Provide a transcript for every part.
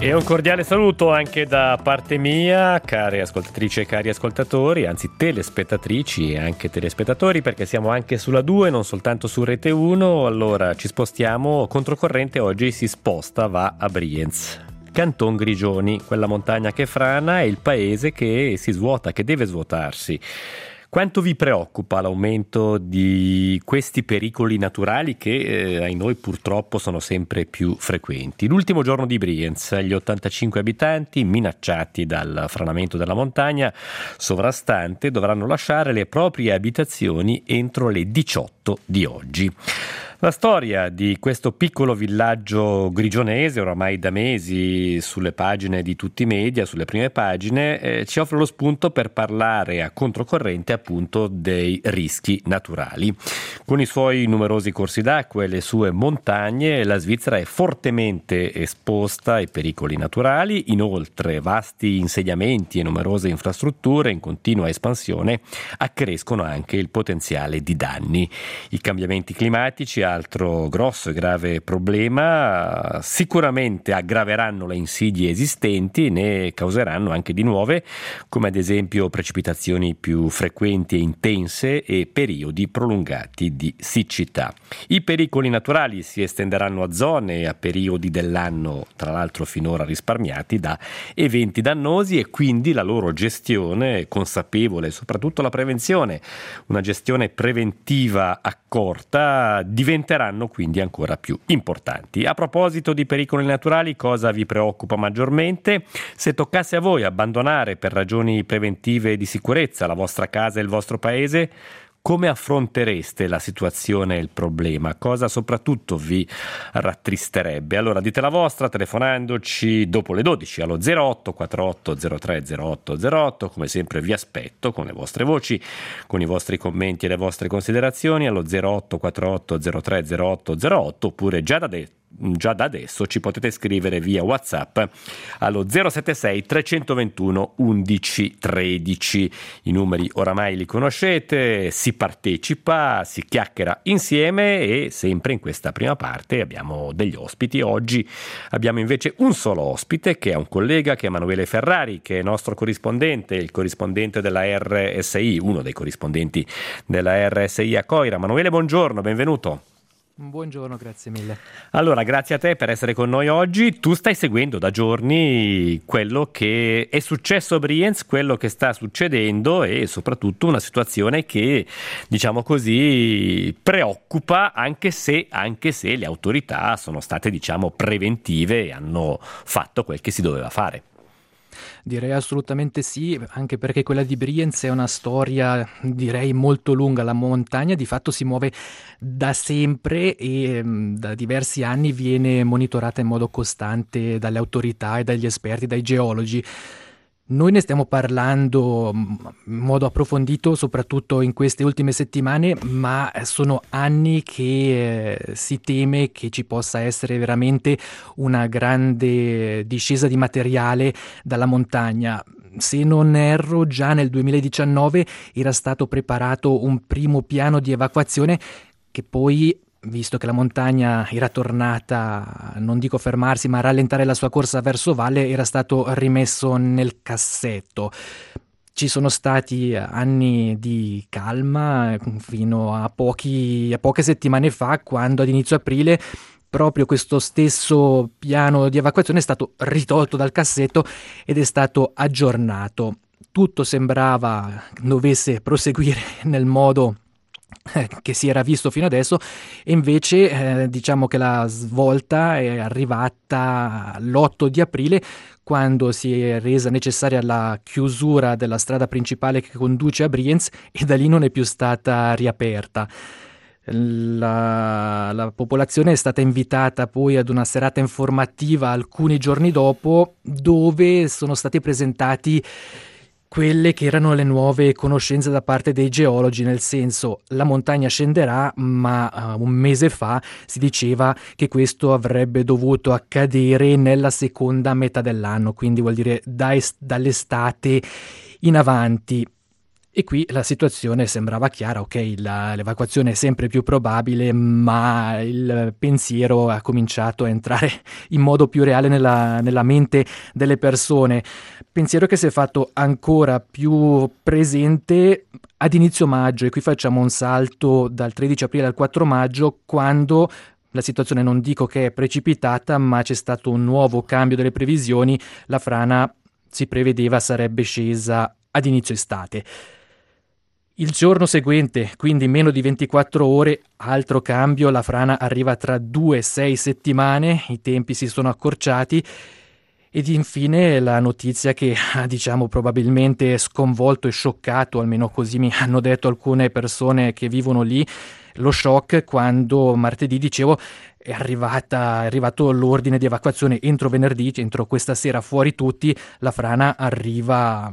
E un cordiale saluto anche da parte mia, care ascoltatrici e cari ascoltatori, anzi telespettatrici e anche telespettatori, perché siamo anche sulla 2, non soltanto su Rete 1. Allora ci spostiamo, controcorrente oggi si sposta, va a Brienz. Canton Grigioni, quella montagna che frana, è il paese che si svuota, che deve svuotarsi. Quanto vi preoccupa l'aumento di questi pericoli naturali che ai noi purtroppo sono sempre più frequenti? L'ultimo giorno di Brienz, gli 85 abitanti minacciati dal franamento della montagna sovrastante dovranno lasciare le proprie abitazioni entro le 18 di oggi. La storia di questo piccolo villaggio grigionese, oramai da mesi sulle pagine di tutti i media, sulle prime pagine, ci offre lo spunto per parlare a controcorrente appunto dei rischi naturali. Con i suoi numerosi corsi d'acqua e le sue montagne, la Svizzera è fortemente esposta ai pericoli naturali. Inoltre, vasti insediamenti e numerose infrastrutture in continua espansione accrescono anche il potenziale di danni. I cambiamenti climatici, altro grosso e grave problema, sicuramente aggraveranno le insidie esistenti e ne causeranno anche di nuove, come ad esempio precipitazioni più frequenti e intense e periodi prolungati di siccità. I pericoli naturali si estenderanno a zone e a periodi dell'anno, tra l'altro finora risparmiati da eventi dannosi, e quindi la loro gestione consapevole e soprattutto la prevenzione, una gestione preventiva accorta, diventeranno quindi ancora più importanti. A proposito di pericoli naturali, cosa vi preoccupa maggiormente? Se toccasse a voi abbandonare per ragioni preventive di sicurezza la vostra casa e il vostro paese, come affrontereste la situazione e il problema? Cosa soprattutto vi rattristerebbe? Allora dite la vostra telefonandoci dopo le 12 allo 08 48 03 08 08. Come sempre vi aspetto con le vostre voci, con i vostri commenti e le vostre considerazioni allo 08 48 03 08 08, oppure già da adesso ci potete scrivere via WhatsApp allo 076 321 11 13. I numeri oramai li conoscete, si partecipa, si chiacchiera insieme, e sempre in questa prima parte abbiamo degli ospiti. Oggi abbiamo invece un solo ospite, che è un collega, che è Emanuele Ferrari, che è nostro corrispondente, il corrispondente della RSI, uno dei corrispondenti della RSI a Coira. Emanuele, buongiorno, benvenuto. Buongiorno, grazie mille. Allora, grazie a te per essere con noi oggi. Tu stai seguendo da giorni quello che è successo a Brienz, quello che sta succedendo, e soprattutto una situazione che, diciamo così, preoccupa, anche se le autorità sono state, diciamo, preventive e hanno fatto quel che si doveva fare. Direi assolutamente sì, anche perché quella di Brienz è una storia, direi, molto lunga. La montagna di fatto si muove da sempre e da diversi anni viene monitorata in modo costante dalle autorità e dagli esperti, dai geologi. Noi ne stiamo parlando in modo approfondito soprattutto in queste ultime settimane, ma sono anni che si teme che ci possa essere veramente una grande discesa di materiale dalla montagna. Se non erro, già nel 2019 era stato preparato un primo piano di evacuazione che poi, visto che la montagna era tornata, non dico fermarsi, ma a rallentare la sua corsa verso valle, era stato rimesso nel cassetto. Ci sono stati anni di calma fino a poche settimane fa, quando ad inizio aprile proprio questo stesso piano di evacuazione è stato ritolto dal cassetto ed è stato aggiornato. Tutto sembrava dovesse proseguire nel modo che si era visto fino adesso, e invece diciamo che la svolta è arrivata l'8 di aprile, quando si è resa necessaria la chiusura della strada principale che conduce a Brienz, e da lì non è più stata riaperta. La popolazione è stata invitata poi ad una serata informativa alcuni giorni dopo, dove sono stati presentati quelle che erano le nuove conoscenze da parte dei geologi, nel senso, la montagna scenderà, ma un mese fa si diceva che questo avrebbe dovuto accadere nella seconda metà dell'anno, quindi vuol dire dall'estate in avanti. E qui la situazione sembrava chiara, ok, l'evacuazione è sempre più probabile, ma il pensiero ha cominciato a entrare in modo più reale nella mente delle persone. Pensiero che si è fatto ancora più presente ad inizio maggio, e qui facciamo un salto dal 13 aprile al 4 maggio, quando la situazione non dico che è precipitata, ma c'è stato un nuovo cambio delle previsioni. La frana si prevedeva sarebbe scesa ad inizio estate. Il giorno seguente, quindi meno di 24 ore, altro cambio, la frana arriva tra 2 e 6 settimane, i tempi si sono accorciati. Ed infine la notizia che ha, diciamo, probabilmente sconvolto e scioccato, almeno così mi hanno detto alcune persone che vivono lì, lo shock quando martedì, dicevo, è arrivato l'ordine di evacuazione entro venerdì, entro questa sera fuori tutti, la frana arriva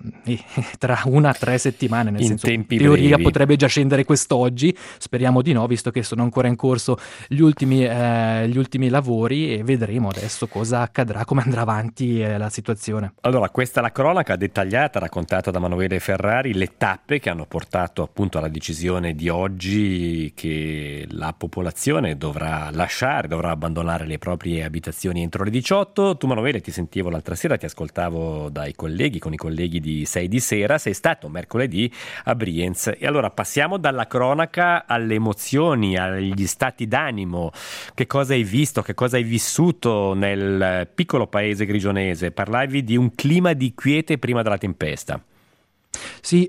tra 1 a 3 settimane, nel In senso, in tempi teoria brevi. potrebbe già scendere quest'oggi, speriamo di no, visto che sono ancora in corso gli ultimi lavori, e vedremo adesso cosa accadrà, come andrà avanti la situazione. Allora, questa è la cronaca dettagliata raccontata da Manuele Ferrari, le tappe che hanno portato appunto alla decisione di oggi che la popolazione dovrà abbandonare le proprie abitazioni entro le 18. Tu, Manuele, ti sentivo l'altra sera, ti ascoltavo con i colleghi di 6 di sera, sei stato mercoledì a Brienz. E allora passiamo dalla cronaca alle emozioni, agli stati d'animo. Che cosa hai visto, che cosa hai vissuto nel piccolo paese grigionese? Parlavi di un clima di quiete prima della tempesta. Sì,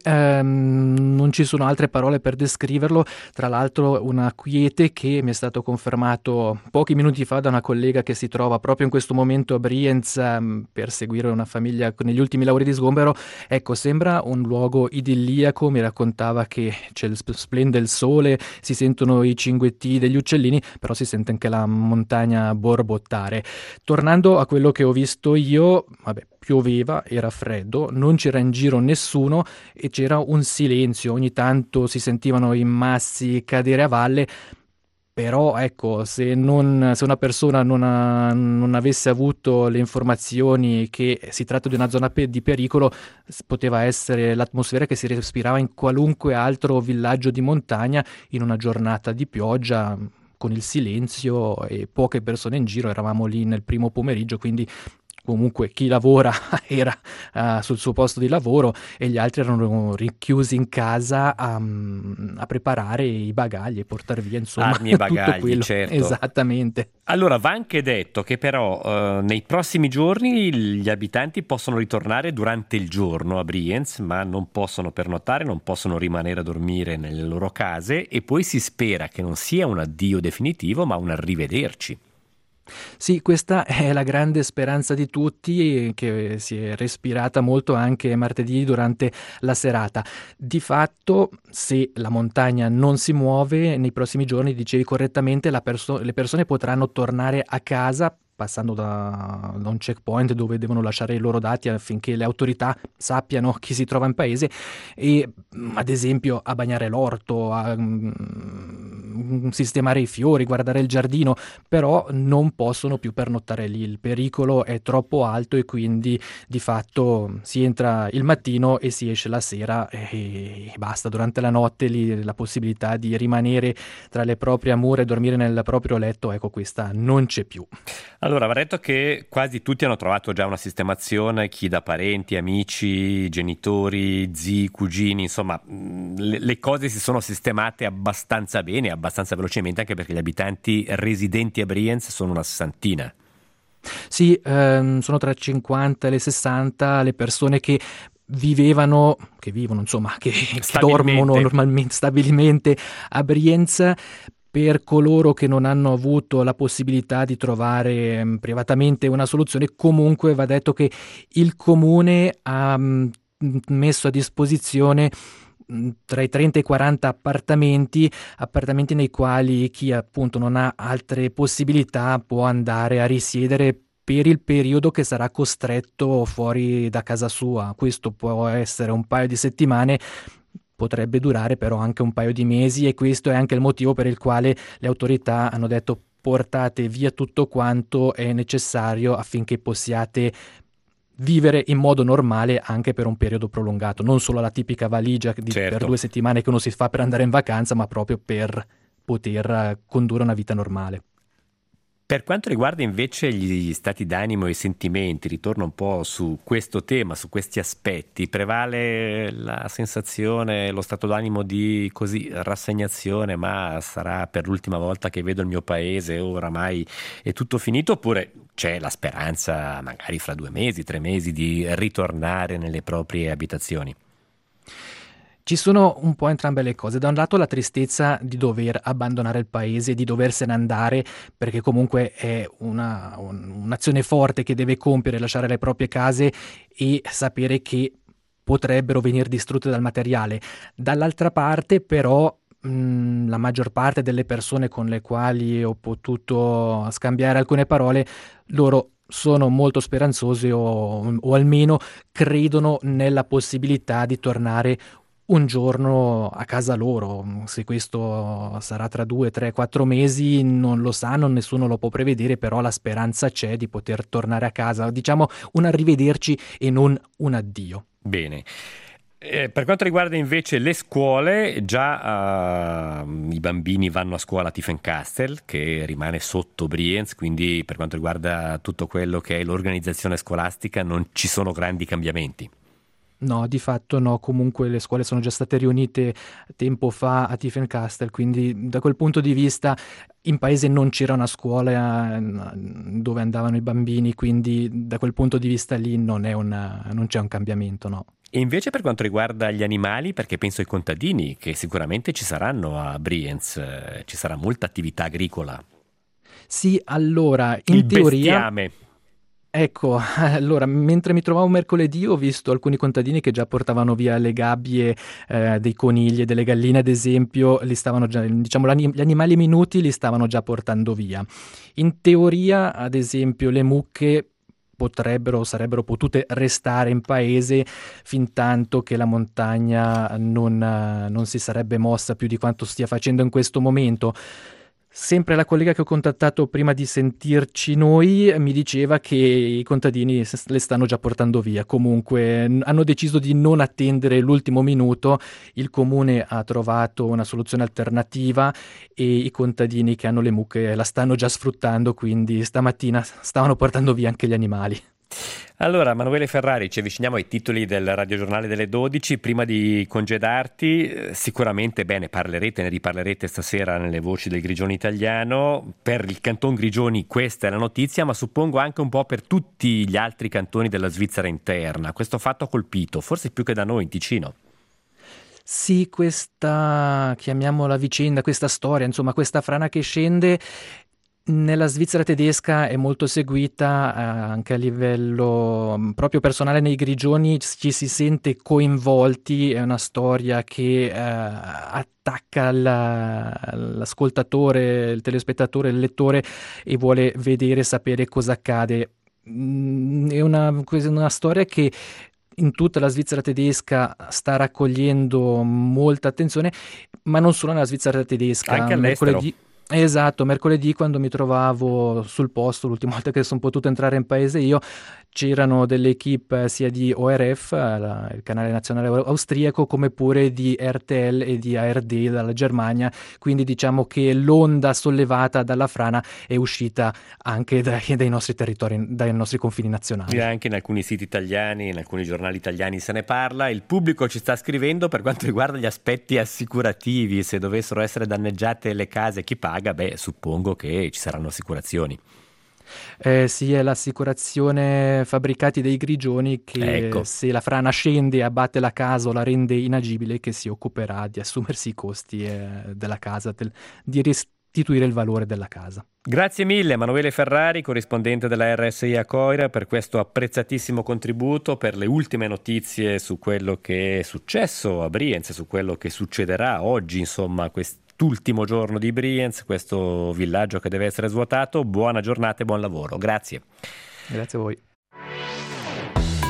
non ci sono altre parole per descriverlo. Tra l'altro una quiete che mi è stato confermato pochi minuti fa da una collega che si trova proprio in questo momento a Brienz, per seguire una famiglia negli ultimi lavori di sgombero. Ecco, sembra un luogo idilliaco, mi raccontava che splende il sole, si sentono i cinguetti degli uccellini, però si sente anche la montagna borbottare. Tornando a quello che ho visto io, vabbè, pioveva, era freddo, non c'era in giro nessuno e c'era un silenzio, ogni tanto si sentivano i massi cadere a valle, però ecco, se una persona non avesse avuto le informazioni che si tratta di una zona di pericolo, poteva essere l'atmosfera che si respirava in qualunque altro villaggio di montagna in una giornata di pioggia, con il silenzio e poche persone in giro. Eravamo lì nel primo pomeriggio, quindi comunque chi lavora era sul suo posto di lavoro e gli altri erano rinchiusi in casa a preparare i bagagli e portare via, insomma, Armi e tutto bagagli, quello. certo. Esattamente. Allora, va anche detto che però nei prossimi giorni gli abitanti possono ritornare durante il giorno a Brienz, ma non possono pernottare, non possono rimanere a dormire nelle loro case, e poi si spera che non sia un addio definitivo, ma un arrivederci. Sì, questa è la grande speranza di tutti, che si è respirata molto anche martedì durante la serata. Di fatto, se la montagna non si muove, nei prossimi giorni, dicevi correttamente, le persone potranno tornare a casa passando da un checkpoint dove devono lasciare i loro dati affinché le autorità sappiano chi si trova in paese, e ad esempio a bagnare l'orto, a sistemare i fiori, guardare il giardino, però non possono più pernottare lì, il pericolo è troppo alto, e quindi di fatto si entra il mattino e si esce la sera e basta. Durante la notte lì la possibilità di rimanere tra le proprie mura e dormire nel proprio letto, ecco, questa non c'è più. Allora, va detto che quasi tutti hanno trovato già una sistemazione, chi da parenti, amici, genitori, zii, cugini, insomma, le cose si sono sistemate abbastanza bene, abbastanza velocemente, anche perché gli abitanti residenti a Brienz sono una sessantina. Sì, sono tra 50 e le 60 le persone che vivono, insomma, che dormono Stabilmente. normalmente, stabilmente a Brienz. Per coloro che non hanno avuto la possibilità di trovare privatamente una soluzione, comunque va detto che il comune ha messo a disposizione tra i 30 e i 40 appartamenti nei quali chi appunto non ha altre possibilità può andare a risiedere per il periodo che sarà costretto fuori da casa sua. Questo può essere un paio di settimane, potrebbe durare però anche un paio di mesi, e questo è anche il motivo per il quale le autorità hanno detto: portate via tutto quanto è necessario affinché possiate vivere in modo normale anche per un periodo prolungato, non solo la tipica valigia per Certo. 2 settimane che uno si fa per andare in vacanza, ma proprio per poter condurre una vita normale. Per quanto riguarda invece gli stati d'animo e i sentimenti, ritorno un po' su questo tema, su questi aspetti, prevale la sensazione, lo stato d'animo di così rassegnazione, ma sarà per l'ultima volta che vedo il mio paese, oramai è tutto finito, oppure c'è la speranza magari fra 2 mesi, 3 mesi di ritornare nelle proprie abitazioni? Ci sono un po' entrambe le cose. Da un lato la tristezza di dover abbandonare il paese, di doversene andare, perché comunque è un'azione forte che deve compiere, lasciare le proprie case e sapere che potrebbero venir distrutte dal materiale. Dall'altra parte però la maggior parte delle persone con le quali ho potuto scambiare alcune parole, loro sono molto speranzose o almeno credono nella possibilità di tornare un giorno a casa loro. Se questo sarà tra 2, 3, 4 mesi non lo sanno, nessuno lo può prevedere, però la speranza c'è di poter tornare a casa. Diciamo un arrivederci e non un addio. Bene. Per quanto riguarda invece le scuole, già i bambini vanno a scuola a Tiefenkasten, che rimane sotto Brienz, quindi per quanto riguarda tutto quello che è l'organizzazione scolastica non ci sono grandi cambiamenti. No, di fatto no, comunque le scuole sono già state riunite tempo fa a Tiefenkasten, quindi da quel punto di vista in paese non c'era una scuola dove andavano i bambini, quindi da quel punto di vista lì non c'è un cambiamento, no. E invece per quanto riguarda gli animali, perché penso ai contadini, che sicuramente ci saranno a Brienz, ci sarà molta attività agricola. Sì, allora, Il in teoria... bestiame. Ecco, allora, mentre mi trovavo mercoledì ho visto alcuni contadini che già portavano via le gabbie dei conigli e delle galline, ad esempio, li stavano già, diciamo, gli animali minuti li stavano già portando via. In teoria, ad esempio, le mucche potrebbero o sarebbero potute restare in paese fin tanto che la montagna non si sarebbe mossa più di quanto stia facendo in questo momento. Sempre la collega che ho contattato prima di sentirci noi mi diceva che i contadini le stanno già portando via. Comunque hanno deciso di non attendere l'ultimo minuto. Il comune ha trovato una soluzione alternativa e i contadini che hanno le mucche la stanno già sfruttando, quindi stamattina stavano portando via anche gli animali. Allora, Manuele Ferrari, ci avviciniamo ai titoli del radiogiornale delle 12. Prima di congedarti, sicuramente bene, ne riparlerete stasera nelle voci del Grigioni italiano. Per il Canton Grigioni questa è la notizia, ma suppongo anche un po' per tutti gli altri cantoni della Svizzera interna. Questo fatto ha colpito, forse più che da noi in Ticino. Sì, questa, chiamiamola vicenda, questa storia, insomma, questa frana che scende nella Svizzera tedesca è molto seguita, anche a livello proprio personale nei Grigioni ci si sente coinvolti, è una storia che attacca l'ascoltatore, il telespettatore, il lettore e vuole vedere, sapere cosa accade. È una storia che in tutta la Svizzera tedesca sta raccogliendo molta attenzione, ma non solo nella Svizzera tedesca. Anche all'estero. Esatto, mercoledì quando mi trovavo sul posto, l'ultima volta che sono potuto entrare in paese io, c'erano delle equipe sia di ORF, il canale nazionale austriaco, come pure di RTL e di ARD dalla Germania, quindi diciamo che l'onda sollevata dalla frana è uscita anche dai nostri territori, dai nostri confini nazionali. E anche in alcuni siti italiani, in alcuni giornali italiani se ne parla. Il pubblico ci sta scrivendo per quanto riguarda gli aspetti assicurativi, se dovessero essere danneggiate le case, chi paga? Beh, suppongo che ci saranno assicurazioni. Sì, è l'assicurazione Fabbricati dei Grigioni che Ecco. se la frana scende e abbatte la casa o la rende inagibile, che si occuperà di assumersi i costi della casa, di restituire il valore della casa. Grazie mille Emanuele Ferrari, corrispondente della RSI a Coira, per questo apprezzatissimo contributo, per le ultime notizie su quello che è successo a Brienz, su quello che succederà oggi, insomma, quest'ultimo giorno di Brienz, questo villaggio che deve essere svuotato. Buona giornata e buon lavoro. Grazie. Grazie a voi.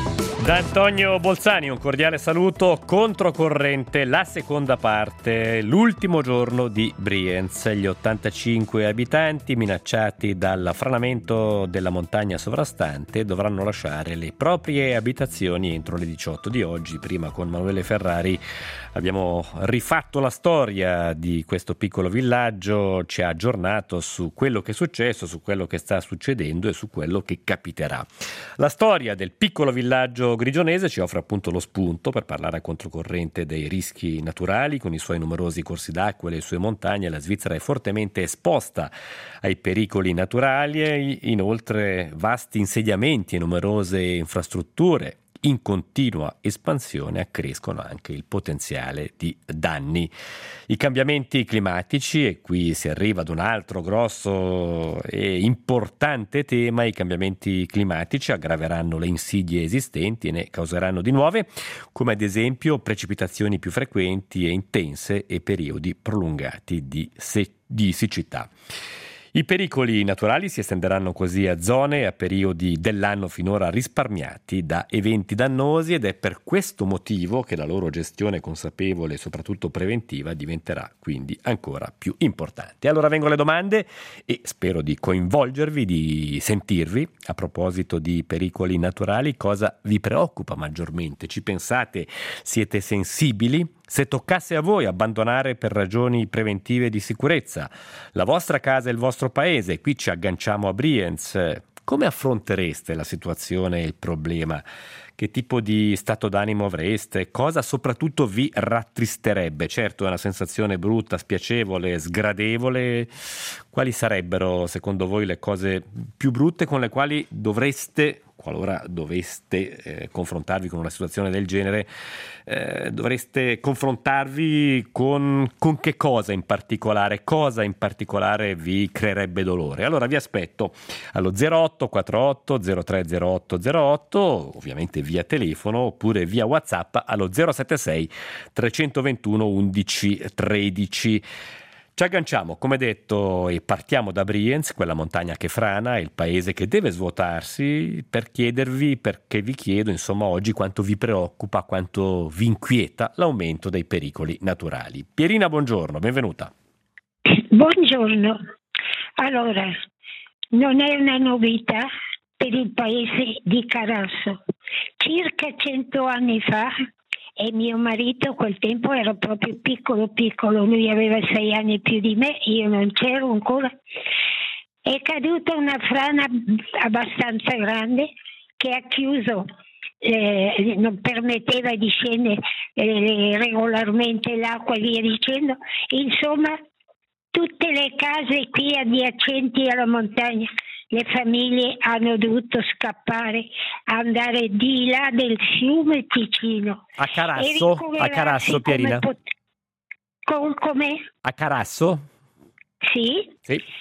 Da Antonio Bolzani un cordiale saluto. Controcorrente, la seconda parte, l'ultimo giorno di Brienz. Gli 85 abitanti minacciati dal franamento della montagna sovrastante dovranno lasciare le proprie abitazioni entro le 18 di oggi. Prima con Manuele Ferrari abbiamo rifatto la storia di questo piccolo villaggio, ci ha aggiornato su quello che è successo, su quello che sta succedendo e su quello che capiterà. La storia del piccolo villaggio grigionese ci offre appunto lo spunto per parlare a controcorrente dei rischi naturali. Con i suoi numerosi corsi d'acqua e le sue montagne, la Svizzera è fortemente esposta ai pericoli naturali e inoltre vasti insediamenti e numerose infrastrutture in continua espansione accrescono anche il potenziale di danni. I cambiamenti climatici, e qui si arriva ad un altro grosso e importante tema, i cambiamenti climatici aggraveranno le insidie esistenti e ne causeranno di nuove, come ad esempio precipitazioni più frequenti e intense e periodi prolungati di siccità. I pericoli naturali si estenderanno così a zone e a periodi dell'anno finora risparmiati da eventi dannosi, ed è per questo motivo che la loro gestione consapevole e soprattutto preventiva diventerà quindi ancora più importante. Allora vengo alle domande e spero di coinvolgervi, di sentirvi. A proposito di pericoli naturali, cosa vi preoccupa maggiormente? Ci pensate? Siete sensibili? Se toccasse a voi abbandonare per ragioni preventive di sicurezza la vostra casa e il vostro paese, qui ci agganciamo a Brienz, come affrontereste la situazione e il problema? Che tipo di stato d'animo avreste? Cosa soprattutto vi rattristerebbe? Certo, è una sensazione brutta, spiacevole, sgradevole. Quali sarebbero, secondo voi, le cose più brutte con le quali dovreste, qualora doveste confrontarvi con una situazione del genere, dovreste confrontarvi con che cosa in particolare? Cosa in particolare vi creerebbe dolore? Allora vi aspetto allo 0848 0308 08, ovviamente via telefono, oppure via WhatsApp allo 076 321 11 13. Ci agganciamo, come detto, e partiamo da Brienz, quella montagna che frana, il paese che deve svuotarsi, per chiedervi, perché vi chiedo, insomma, oggi quanto vi preoccupa, quanto vi inquieta l'aumento dei pericoli naturali. Pierina, buongiorno, benvenuta. Buongiorno. Allora, non è una novità per il paese di Carasso. Circa 100 anni fa, e mio marito a quel tempo era proprio piccolo, lui aveva 6 anni più di me, io non c'ero ancora, è caduta una frana abbastanza grande che ha chiuso, non permetteva di scendere regolarmente l'acqua e via dicendo, insomma tutte le case qui adiacenti alla montagna, le famiglie hanno dovuto scappare, andare di là del fiume Ticino. A Carasso, Pierina? Come? A Carasso? Sì.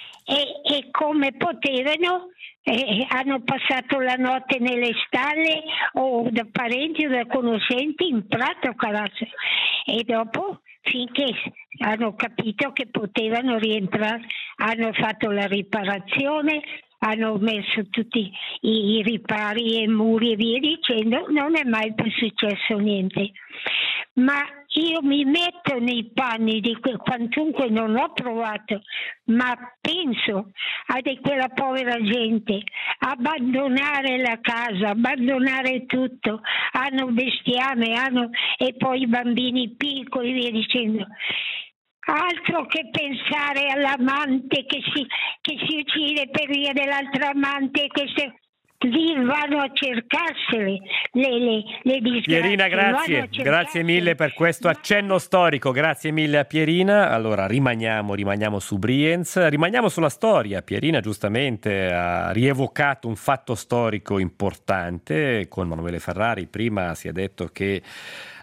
E come potevano hanno passato la notte nelle stalle o da parenti o da conoscenti in Prato Carasso, e dopo, finché hanno capito che potevano rientrare, hanno fatto la riparazione, hanno messo tutti i ripari e muri e via dicendo, non è mai più successo niente. Ma io mi metto nei panni di quantunque non ho provato, ma penso a di quella povera gente, abbandonare la casa, abbandonare tutto, hanno bestiame, e poi i bambini piccoli, via dicendo. Altro che pensare all'amante che si uccide per via dell'altra amante, lì vanno a cercarsele le disgrazie. Pierina, grazie mille per questo accenno storico, grazie mille a Pierina. Allora rimaniamo su Brienz, rimaniamo sulla storia. Pierina giustamente ha rievocato un fatto storico importante con Manuele Ferrari. Prima si è detto che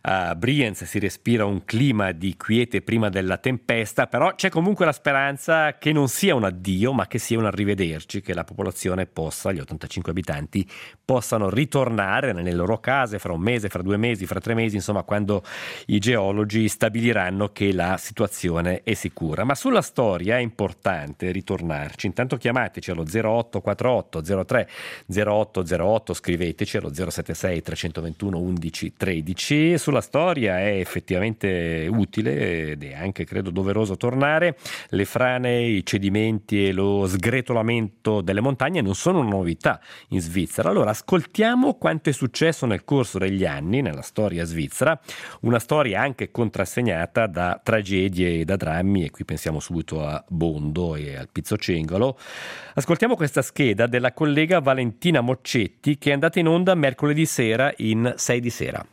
A Brienz si respira un clima di quiete prima della tempesta, però c'è comunque la speranza che non sia un addio, ma che sia un arrivederci, che la popolazione possa, gli 85 abitanti, possano ritornare nelle loro case fra un mese, fra 2 mesi, fra 3 mesi, insomma, quando i geologi stabiliranno che la situazione è sicura. Ma sulla storia è importante ritornarci. Intanto chiamateci allo 0848 03 0808, scriveteci allo 076 321 11 13. Sulla storia è effettivamente utile ed è anche, credo, doveroso tornare. Le frane, i cedimenti e lo sgretolamento delle montagne non sono una novità in Svizzera. Allora ascoltiamo quanto è successo nel corso degli anni nella storia svizzera, una storia anche contrassegnata da tragedie e da drammi, e qui pensiamo subito a Bondo e al Pizzocengolo. Ascoltiamo questa scheda della collega Valentina Moccetti, che è andata in onda mercoledì sera in 6 di sera.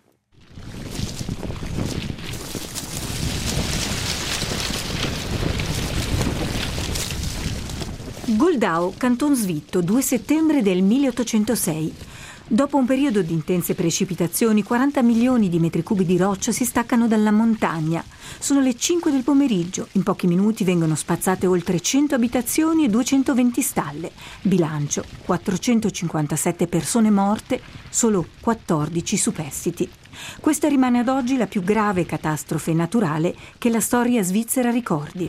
Goldau, Canton Svitto, 2 settembre del 1806. Dopo un periodo di intense precipitazioni, 40 milioni di metri cubi di roccia si staccano dalla montagna. Sono le 5 del pomeriggio. In pochi minuti vengono spazzate oltre 100 abitazioni e 220 stalle. Bilancio: 457 persone morte, solo 14 superstiti. Questa rimane ad oggi la più grave catastrofe naturale che la storia svizzera ricordi.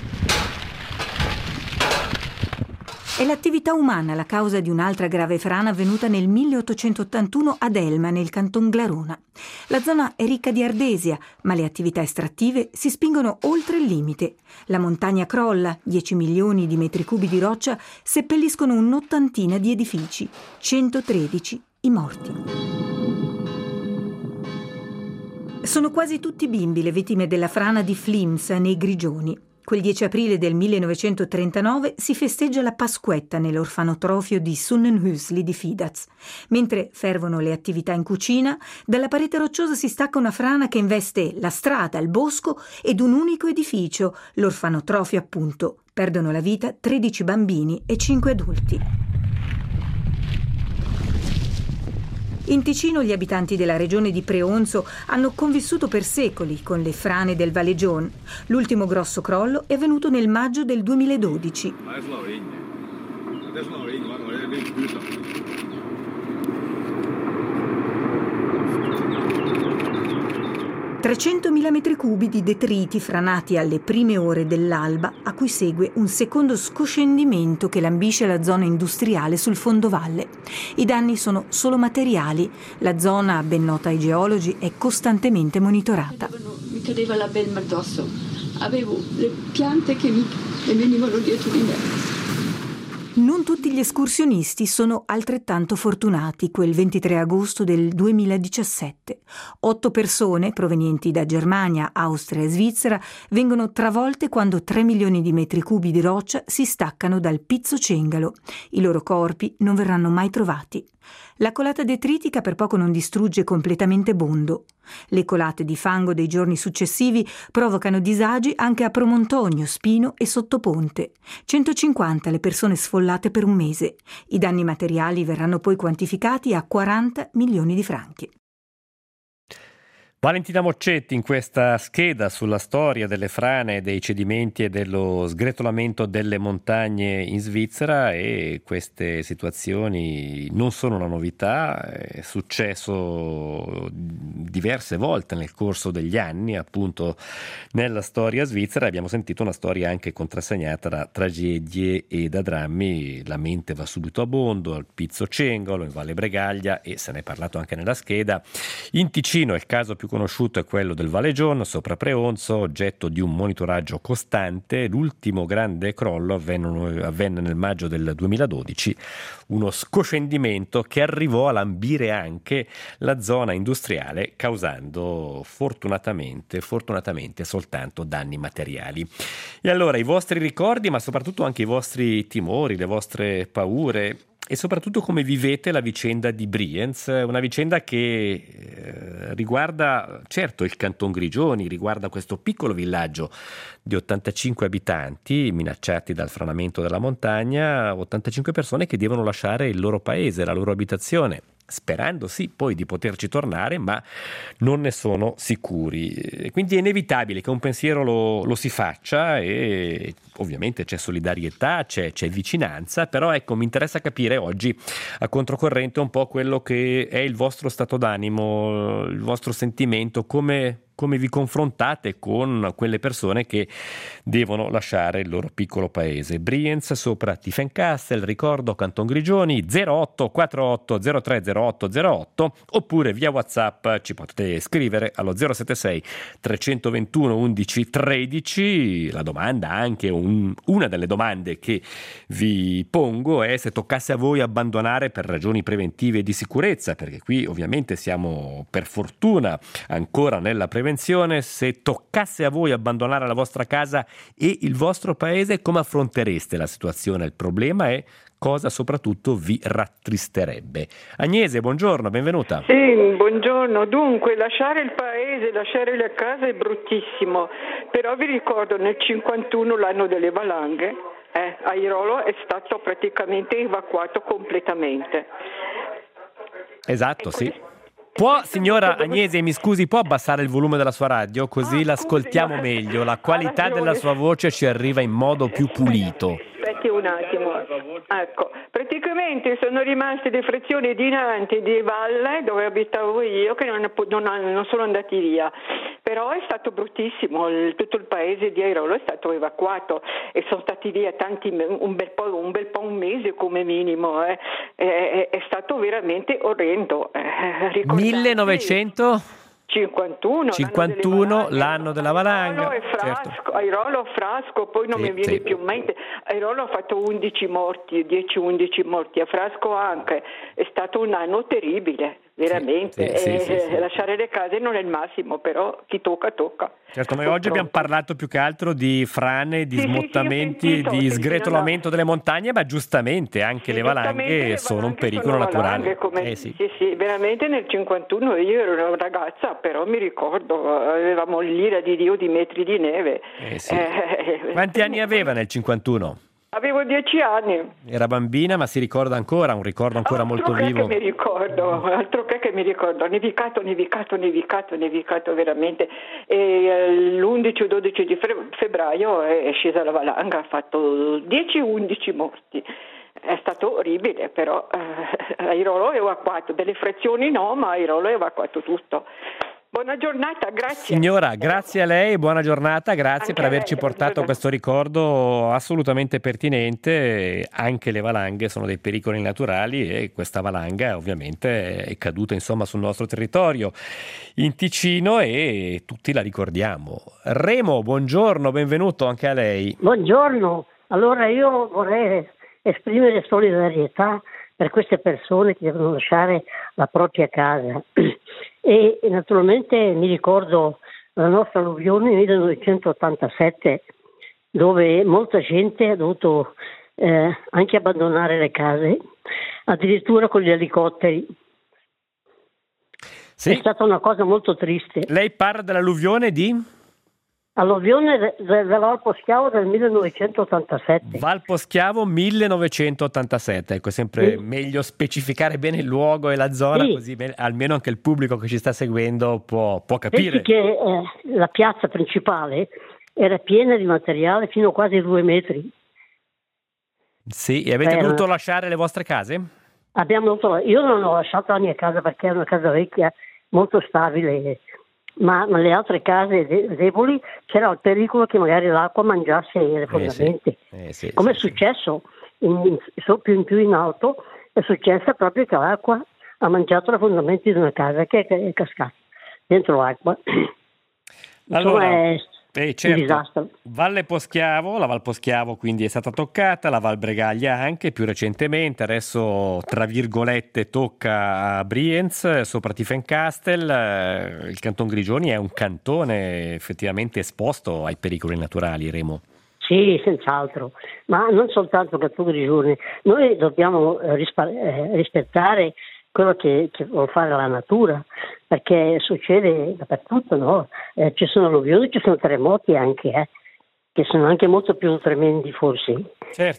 È l'attività umana la causa di un'altra grave frana avvenuta nel 1881 ad Elma, nel canton Glarona. La zona è ricca di ardesia, ma le attività estrattive si spingono oltre il limite. La montagna crolla, 10 milioni di metri cubi di roccia seppelliscono un'ottantina di edifici, 113 i morti. Sono quasi tutti bimbi le vittime della frana di Flims nei Grigioni. Quel 10 aprile del 1939 si festeggia la Pasquetta nell'orfanotrofio di Sonnenhüsli di Fidaz. Mentre fervono le attività in cucina, dalla parete rocciosa si stacca una frana che investe la strada, il bosco ed un unico edificio, l'orfanotrofio appunto. Perdono la vita 13 bambini e 5 adulti. In Ticino gli abitanti della regione di Preonzo hanno convissuto per secoli con le frane del Valegion. L'ultimo grosso crollo è avvenuto nel maggio del 2012. 300.000 metri cubi di detriti franati alle prime ore dell'alba, a cui segue un secondo scoscendimento che lambisce la zona industriale sul fondovalle. I danni sono solo materiali. La zona, ben nota ai geologi, è costantemente monitorata. Mi cadeva la belma addosso. Avevo le piante che mi venivano dietro di me. Non tutti gli escursionisti sono altrettanto fortunati quel 23 agosto del 2017. 8 persone, provenienti da Germania, Austria e Svizzera, vengono travolte quando 3 milioni di metri cubi di roccia si staccano dal Pizzocengolo. I loro corpi non verranno mai trovati. La colata detritica per poco non distrugge completamente Bondo. Le colate di fango dei giorni successivi provocano disagi anche a Promontonio, Spino e Sottoponte. 150 le persone sfollate per un mese. I danni materiali verranno poi quantificati a 40 milioni di franchi. Valentina Moccetti in questa scheda sulla storia delle frane, dei cedimenti e dello sgretolamento delle montagne in Svizzera, e queste situazioni non sono una novità, è successo diverse volte nel corso degli anni appunto nella storia svizzera. Abbiamo sentito una storia anche contrassegnata da tragedie e da drammi. La mente va subito a Bondo, al Pizzocengolo, in Valle Bregaglia, e se ne è parlato anche nella scheda. In Ticino il caso più conosciuto è quello del Valegion sopra Preonzo, oggetto di un monitoraggio costante. L'ultimo grande crollo avvenne nel maggio del 2012, uno scoscendimento che arrivò a lambire anche la zona industriale, causando fortunatamente soltanto danni materiali. E allora i vostri ricordi, ma soprattutto anche i vostri timori, le vostre paure, e soprattutto come vivete la vicenda di Brienz, una vicenda che riguarda certo il Canton Grigioni, riguarda questo piccolo villaggio di 85 abitanti minacciati dal franamento della montagna, 85 persone che devono lasciare il loro paese, la loro abitazione. sperando sì poi di poterci tornare, ma non ne sono sicuri. Quindi è inevitabile che un pensiero lo si faccia, e ovviamente c'è solidarietà, c'è vicinanza, però ecco, mi interessa capire oggi a controcorrente un po' quello che è il vostro stato d'animo, il vostro sentimento, come vi confrontate con quelle persone che devono lasciare il loro piccolo paese. Brienz sopra Tiefenkasten, ricordo Canton Grigioni, 0848 030808, oppure via WhatsApp ci potete scrivere allo 076 321 11 13. La domanda, anche una delle domande che vi pongo, è se toccasse a voi abbandonare per ragioni preventive e di sicurezza, perché qui ovviamente siamo per fortuna ancora nella prevenzione. Se toccasse a voi abbandonare la vostra casa e il vostro paese, come affrontereste la situazione? Il problema è cosa soprattutto vi rattristerebbe. Agnese, buongiorno, benvenuta. Sì, buongiorno. Dunque, lasciare il paese, lasciare la casa è bruttissimo, però vi ricordo nel 51, l'anno delle valanghe, Airolo è stato praticamente evacuato completamente. Esatto, sì. Può, signora Agnese, mi scusi, può abbassare il volume della sua radio, così l'ascoltiamo meglio, la qualità della sua voce ci arriva in modo più pulito. Aspetti un attimo. Ecco, praticamente sono rimaste le frazioni di Nantes e di Valle, dove abitavo io, che non sono andati via. Però è stato bruttissimo, tutto il paese di Airolo è stato evacuato e sono stati via un bel po', un mese come minimo. È stato veramente orrendo. 1951, l'anno della valanga. Airolo Frasco, poi non mi viene più in mente. Airolo ha fatto 11 morti, a Frasco anche. È stato un anno terribile, veramente. Sì. Lasciare le case non è il massimo, però chi tocca. Certo, noi oggi abbiamo parlato più che altro di frane, di smottamenti, di sgretolamento delle montagne, ma giustamente anche le valanghe sono un pericolo naturale. Sì, veramente nel 51 io ero una ragazza, però mi ricordo, avevamo l'ira di Dio di metri di neve. Quanti anni aveva nel 51? Avevo 10 anni. Era bambina, ma si ricorda ancora, un ricordo ancora molto vivo. Altro che mi ricordo, nevicato veramente. E l'11 o 12 di febbraio è scesa la valanga, ha fatto 10-11 morti. È stato orribile, però Airolo è evacuato, delle frazioni no, ma Airolo è evacuato tutto. Buona giornata, grazie. Signora, grazie a lei, buona giornata, grazie anche per averci portato questo ricordo assolutamente pertinente. Anche le valanghe sono dei pericoli naturali e questa valanga ovviamente è caduta sul nostro territorio in Ticino e tutti la ricordiamo. Remo, buongiorno, benvenuto anche a lei. Buongiorno, allora io vorrei esprimere solidarietà per queste persone che devono lasciare la propria casa. E naturalmente mi ricordo la nostra alluvione nel 1987, dove molta gente ha dovuto anche abbandonare le case, addirittura con gli elicotteri. Sì. È stata una cosa molto triste. Lei parla dell'alluvione di? Alluvione della Val Poschiavo del 1987. Val Poschiavo 1987, ecco, sempre meglio specificare bene il luogo e la zona, così almeno anche il pubblico che ci sta seguendo può capire. Pensi che la piazza principale era piena di materiale fino a quasi 2 metri. Sì, e avete dovuto lasciare le vostre case? Io non ho lasciato la mia casa perché è una casa vecchia, molto stabile, ma nelle altre case deboli c'era il pericolo che magari l'acqua mangiasse le fondamenti. Come è successo più in più in alto, è successo proprio che l'acqua ha mangiato i fondamenti di una casa che è cascata dentro l'acqua. Allora, un disastro. La Val Poschiavo quindi è stata toccata, la Val Bregaglia anche più recentemente, adesso tra virgolette tocca a Brienz, sopra Tiefenkasten. Il Canton Grigioni è un cantone effettivamente esposto ai pericoli naturali, Remo. Sì, senz'altro, ma non soltanto Canton Grigioni, noi dobbiamo rispettare quello che vuole fare la natura, perché succede dappertutto, no? Ci sono alluvioni, ci sono terremoti anche, che sono anche molto più tremendi forse. Certo,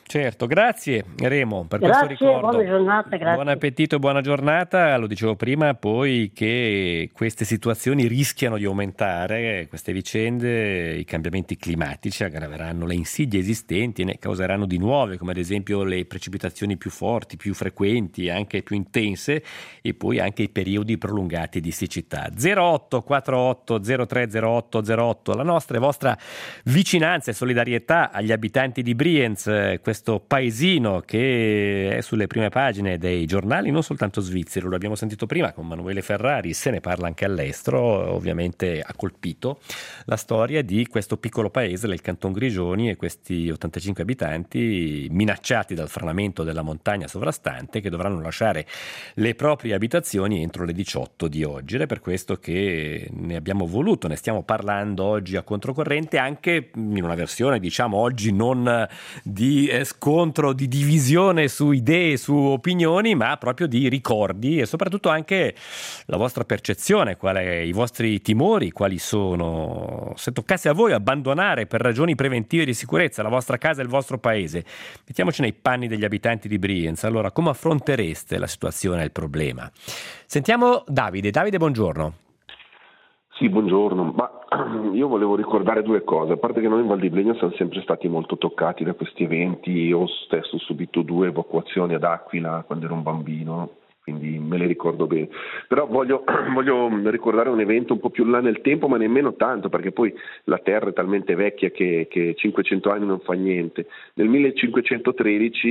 Certo, grazie Remo per questo ricordo. Buona giornata, grazie. Buon appetito e buona giornata. Lo dicevo prima, poi che queste situazioni rischiano di aumentare, queste vicende, i cambiamenti climatici aggraveranno le insidie esistenti e ne causeranno di nuove, come ad esempio le precipitazioni più forti, più frequenti, anche più intense, e poi anche i periodi prolungati di siccità. 0848 030808, la nostra e vostra vicinanza e solidarietà agli abitanti di Brienz, questo paesino che è sulle prime pagine dei giornali non soltanto svizzeri, lo abbiamo sentito prima con Manuele Ferrari, se ne parla anche all'estero, ovviamente ha colpito la storia di questo piccolo paese del Canton Grigioni e questi 85 abitanti minacciati dal franamento della montagna sovrastante che dovranno lasciare le proprie abitazioni entro le 18 di oggi, ed è per questo che ne abbiamo voluto, ne stiamo parlando oggi a controcorrente, anche in una versione diciamo oggi non di scontro, di divisione su idee, su opinioni, ma proprio di ricordi e soprattutto anche la vostra percezione, i vostri timori, quali sono. Se toccasse a voi abbandonare per ragioni preventive di sicurezza la vostra casa e il vostro paese, mettiamoci nei panni degli abitanti di Brienz, allora come affrontereste la situazione e il problema? Sentiamo Davide. Davide, buongiorno. Sì, buongiorno. Ma io volevo ricordare due cose, a parte che noi in Val di Blegno siamo sempre stati molto toccati da questi eventi. Io stesso ho subito 2 evacuazioni ad Aquila quando ero un bambino, quindi me le ricordo bene. Però voglio ricordare un evento un po' più là nel tempo, ma nemmeno tanto, perché poi la terra è talmente vecchia che 500 anni non fa niente. Nel 1513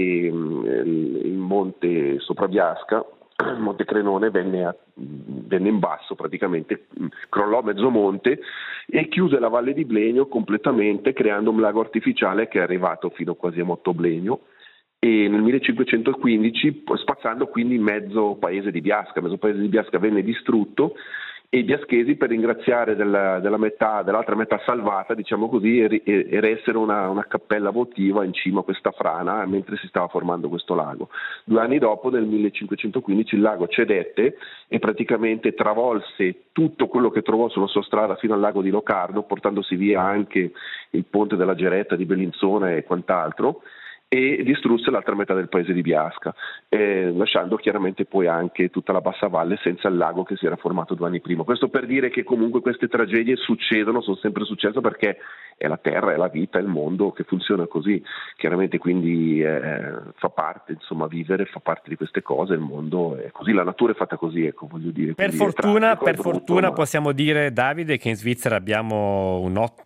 il monte Soprabiasca, Monte Crenone, venne in basso, praticamente crollò mezzo monte e chiuse la Valle di Blegno completamente, creando un lago artificiale che è arrivato fino quasi a Mottoblegno, e nel 1515 spazzando quindi mezzo paese di Biasca venne distrutto, e i biaschesi, per ringraziare dell'altra metà salvata, diciamo così, eressero una cappella votiva in cima a questa frana mentre si stava formando questo lago. 2 anni dopo, nel 1515, il lago cedette e praticamente travolse tutto quello che trovò sulla sua strada fino al lago di Locarno, portandosi via anche il ponte della Geretta di Bellinzona e quant'altro, e distrusse l'altra metà del paese di Biasca, lasciando chiaramente poi anche tutta la bassa valle senza il lago che si era formato 2 anni prima. Questo per dire che comunque queste tragedie succedono, sono sempre successe, perché è la terra, è la vita, è il mondo che funziona così. Chiaramente quindi fa parte, insomma, vivere fa parte di queste cose, il mondo è così, la natura è fatta così, ecco, voglio dire. Per fortuna possiamo dire, Davide, che in Svizzera abbiamo un ottimo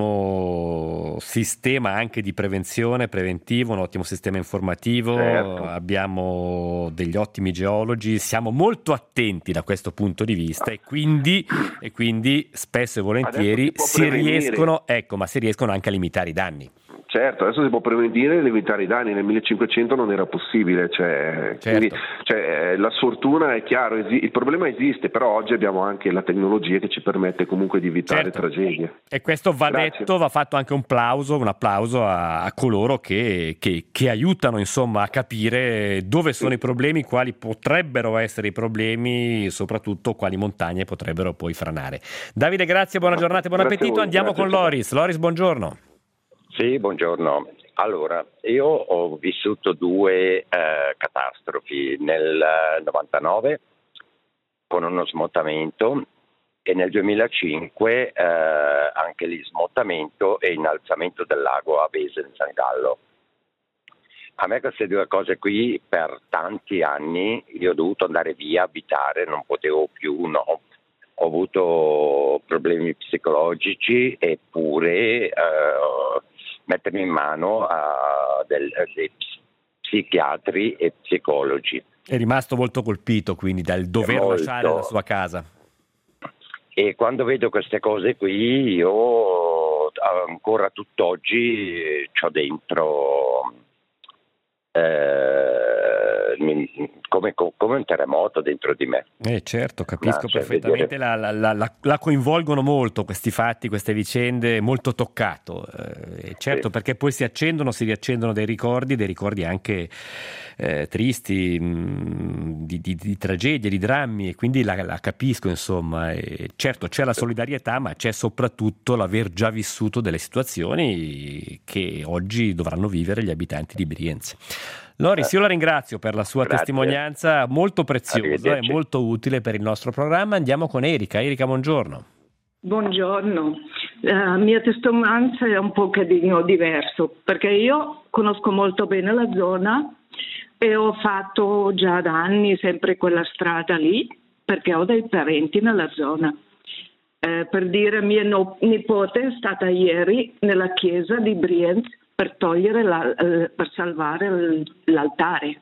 sistema anche di prevenzione, preventivo, un ottimo sistema informativo, certo. Abbiamo degli ottimi geologi, siamo molto attenti da questo punto di vista e quindi spesso e volentieri si riescono anche a limitare i danni. Certo, adesso si può prevenire e limitare i danni, nel 1500 non era possibile, certo. Quindi, la sfortuna è chiaro, il problema esiste, però oggi abbiamo anche la tecnologia che ci permette comunque di evitare tragedie. E questo va detto, va fatto anche un applauso a coloro che aiutano, insomma, a capire dove sono i problemi, quali potrebbero essere i problemi, soprattutto quali montagne potrebbero poi franare. Davide, grazie, buona giornata e buon appetito. Andiamo con Loris. Loris, buongiorno. Sì, buongiorno. Allora, io ho vissuto 2 catastrofi, nel 99 con uno smottamento e nel 2005 anche lì smottamento e innalzamento del lago a Besen San Gallo. A me queste 2 cose qui per tanti anni io ho dovuto andare via, abitare, non potevo più, ho avuto problemi psicologici eppure mettermi in mano a dei psichiatri e psicologi. È rimasto molto colpito quindi dal dover lasciare la sua casa. E quando vedo queste cose qui io ancora tutt'oggi c'ho dentro come un terremoto dentro di me. Certo, capisco perfettamente, la coinvolgono molto questi fatti, queste vicende, molto toccato. Certo, perché poi si riaccendono dei ricordi anche tristi, di tragedie, di drammi, e quindi la capisco, insomma. E certo, c'è la solidarietà, ma c'è soprattutto l'aver già vissuto delle situazioni che oggi dovranno vivere gli abitanti di Brienz. Loris, io la ringrazio per la sua testimonianza molto preziosa e molto utile per il nostro programma. Andiamo con Erika. Erika, buongiorno. Buongiorno. La mia testimonianza è un pochettino diverso, perché io conosco molto bene la zona e ho fatto già da anni sempre quella strada lì, perché ho dei parenti nella zona. Per dire, mia nipote è stata ieri nella chiesa di Brienz per per salvare l'altare.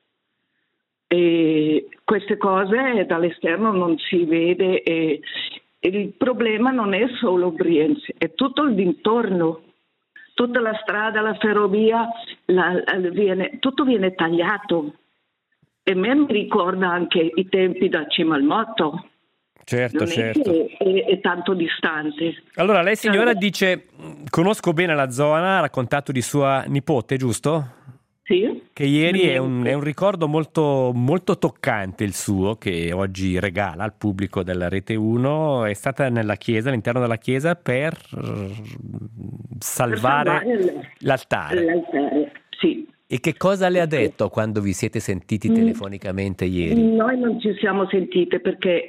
E queste cose dall'esterno non si vede, e il problema non è solo Brienz, è tutto il dintorno, tutta la strada, la ferrovia, tutto viene tagliato. E a me mi ricorda anche i tempi da Cima al Motto. Certo, non certo. È tanto distante. Allora, lei signora dice, conosco bene la zona, ha raccontato di sua nipote, giusto? Sì. Che ieri è un ricordo molto, molto toccante il suo, che oggi regala al pubblico della Rete 1. È stata nella chiesa, all'interno della chiesa, per salvare l'altare. L'altare, sì. E che cosa le ha detto quando vi siete sentiti telefonicamente ieri? Noi non ci siamo sentite perché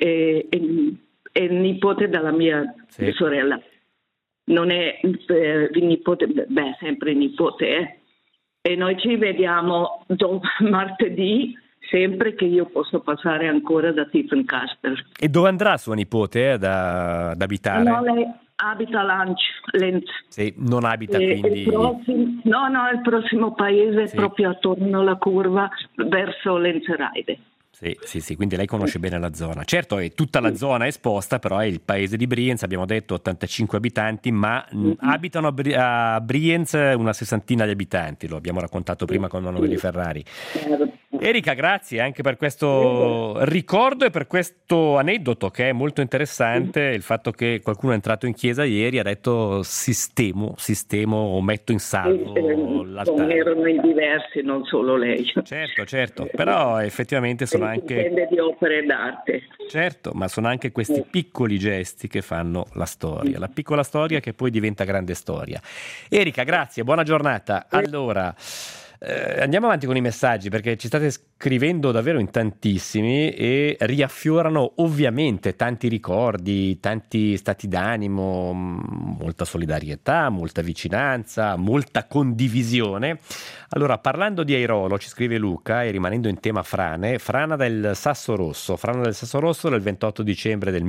è nipote della mia sorella. Non è nipote, sempre nipote. E noi ci vediamo martedì, sempre che io posso passare ancora da Tiefenkaster. E dove andrà sua nipote ad abitare? No, lei abita a Lenz. Sì, non abita quindi... il prossimo paese è proprio attorno alla curva verso Lenzerheide. Sì, quindi lei conosce bene la zona. Certo, tutta la zona è esposta, però è il paese di Brienz, abbiamo detto 85 abitanti, ma abitano a Brienz una sessantina di abitanti, lo abbiamo raccontato prima con Emanuele Ferrari. Erika, grazie anche per questo ricordo e per questo aneddoto che è molto interessante, il fatto che qualcuno è entrato in chiesa ieri e ha detto sistemo o metto in salvo l'altare. Erano in diversi, non solo lei. Certo, però effettivamente sono anche... Dipende di opere d'arte. Certo, ma sono anche questi piccoli gesti che fanno la storia, la piccola storia che poi diventa grande storia. Erika, grazie, buona giornata. Allora... andiamo avanti con i messaggi, perché ci state scrivendo davvero in tantissimi e riaffiorano ovviamente tanti ricordi, tanti stati d'animo, molta solidarietà, molta vicinanza, molta condivisione. Allora, parlando di Airolo, ci scrive Luca, e rimanendo in tema frana del Sasso Rosso del 28 dicembre del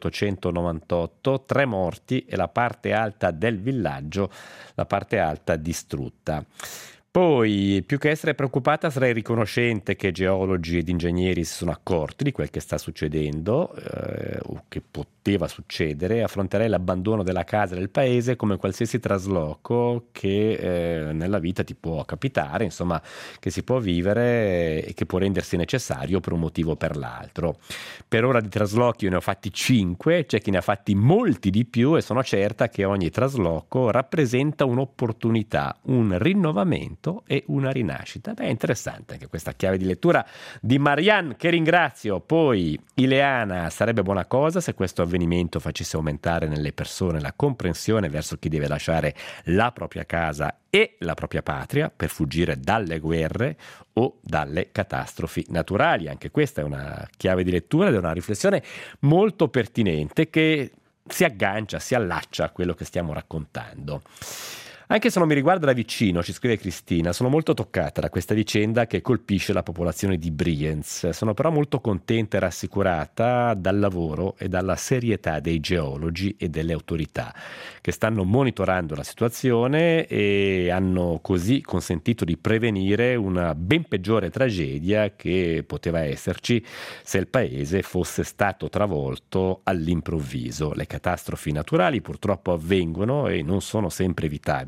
1898, 3 morti e la parte alta del villaggio, la parte alta distrutta. Poi, più che essere preoccupata, sarei riconoscente che geologi ed ingegneri si sono accorti di quel che sta succedendo o che poteva succedere. Affronterei l'abbandono della casa e del paese come qualsiasi trasloco che nella vita ti può capitare, insomma, che si può vivere e che può rendersi necessario per un motivo o per l'altro. Per ora di traslochi io ne ho fatti 5, c'è chi ne ha fatti molti di più, e sono certa che ogni trasloco rappresenta un'opportunità, un rinnovamento e una rinascita. È interessante anche questa chiave di lettura di Marianne, che ringrazio. Poi Ileana: sarebbe buona cosa se questo avvenimento facesse aumentare nelle persone la comprensione verso chi deve lasciare la propria casa e la propria patria per fuggire dalle guerre o dalle catastrofi naturali. Anche questa è una chiave di lettura ed è una riflessione molto pertinente che si aggancia, si allaccia a quello che stiamo raccontando. Anche se non mi riguarda da vicino, ci scrive Cristina, sono molto toccata da questa vicenda che colpisce la popolazione di Brienz. Sono però molto contenta e rassicurata dal lavoro e dalla serietà dei geologi e delle autorità che stanno monitorando la situazione e hanno così consentito di prevenire una ben peggiore tragedia che poteva esserci se il paese fosse stato travolto all'improvviso. Le catastrofi naturali purtroppo avvengono e non sono sempre evitabili,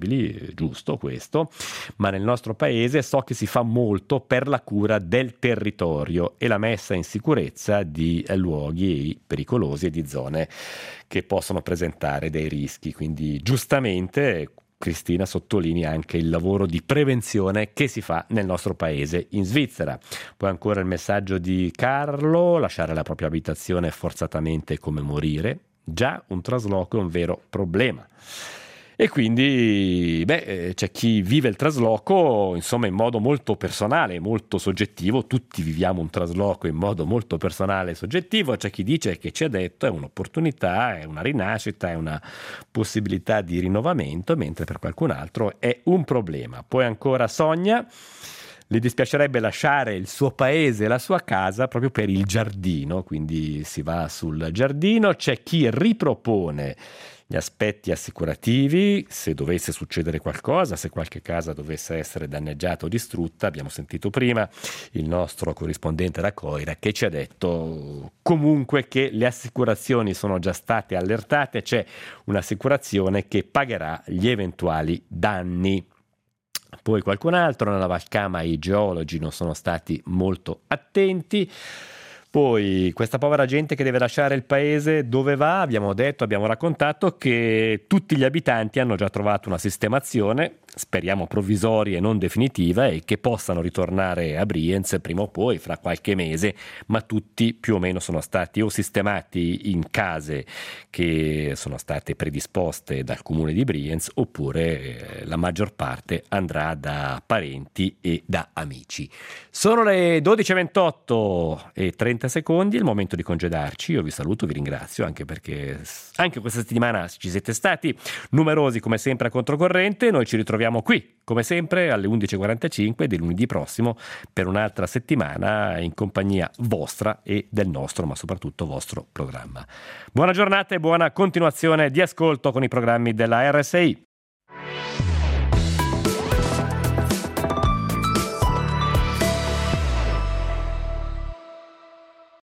rinnovabili, giusto questo, ma nel nostro paese so che si fa molto per la cura del territorio e la messa in sicurezza di luoghi pericolosi e di zone che possono presentare dei rischi. Quindi giustamente Cristina sottolinea anche il lavoro di prevenzione che si fa nel nostro paese in Svizzera. Poi ancora il messaggio di Carlo: lasciare la propria abitazione forzatamente è come morire, già un trasloco è un vero problema. E quindi c'è chi vive il trasloco insomma in modo molto personale, molto soggettivo. Tutti viviamo un trasloco in modo molto personale e soggettivo. C'è chi dice che ci ha detto è un'opportunità, è una rinascita, è una possibilità di rinnovamento, mentre per qualcun altro è un problema. Poi ancora Sonia: le dispiacerebbe lasciare il suo paese e la sua casa proprio per il giardino, quindi si va sul giardino. C'è chi ripropone gli aspetti assicurativi se dovesse succedere qualcosa, se qualche casa dovesse essere danneggiata o distrutta. Abbiamo sentito prima il nostro corrispondente da Coira che ci ha detto comunque che le assicurazioni sono già state allertate, c'è un'assicurazione che pagherà gli eventuali danni. Poi qualcun altro: nella Valcama i geologi non sono stati molto attenti. Poi questa povera gente che deve lasciare il paese, dove va? Abbiamo raccontato che tutti gli abitanti hanno già trovato una sistemazione, speriamo provvisoria e non definitiva, e che possano ritornare a Brienz prima o poi, fra qualche mese, ma tutti più o meno sono stati o sistemati in case che sono state predisposte dal comune di Brienz, oppure la maggior parte andrà da parenti e da amici. Sono le 12:28 e 30 secondi, è il momento di congedarci. Io vi saluto, vi ringrazio, anche perché anche questa settimana ci siete stati numerosi come sempre a Controcorrente. Noi ci ritroviamo qui come sempre alle 11:45 di lunedì prossimo per un'altra settimana in compagnia vostra e del nostro, ma soprattutto vostro programma. Buona giornata e buona continuazione di ascolto con i programmi della RSI.